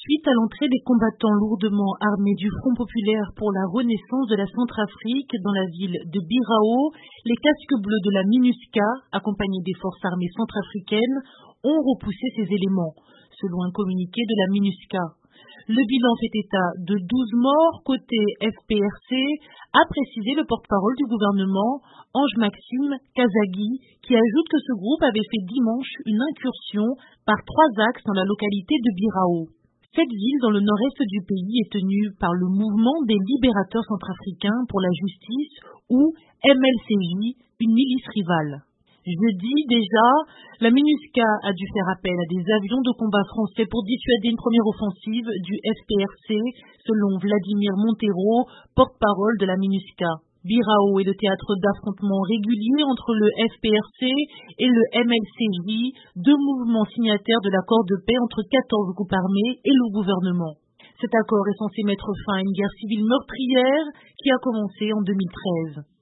Suite à l'entrée des combattants lourdement armés du Front populaire pour la renaissance de la Centrafrique dans la ville de Birao, les casques bleus de la MINUSCA, accompagnés des forces armées centrafricaines, ont repoussé ces éléments, selon un communiqué de la MINUSCA. Le bilan fait état de 12 morts côté FPRC, a précisé le porte-parole du gouvernement, Ange-Maxime Kazagui, qui ajoute que ce groupe avait fait dimanche une incursion par 3 axes dans la localité de Birao. Cette ville dans le nord-est du pays est tenue par le mouvement des libérateurs centrafricains pour la justice ou MLCJ, une milice rivale. Jeudi déjà, la MINUSCA a dû faire appel à des avions de combat français pour dissuader une première offensive du FPRC, selon Vladimir Montero, porte-parole de la MINUSCA. Birao est le théâtre d'affrontements réguliers entre le FPRC et le MLCJ, deux mouvements signataires de l'accord de paix entre 14 groupes armés et le gouvernement. Cet accord est censé mettre fin à une guerre civile meurtrière qui a commencé en 2013.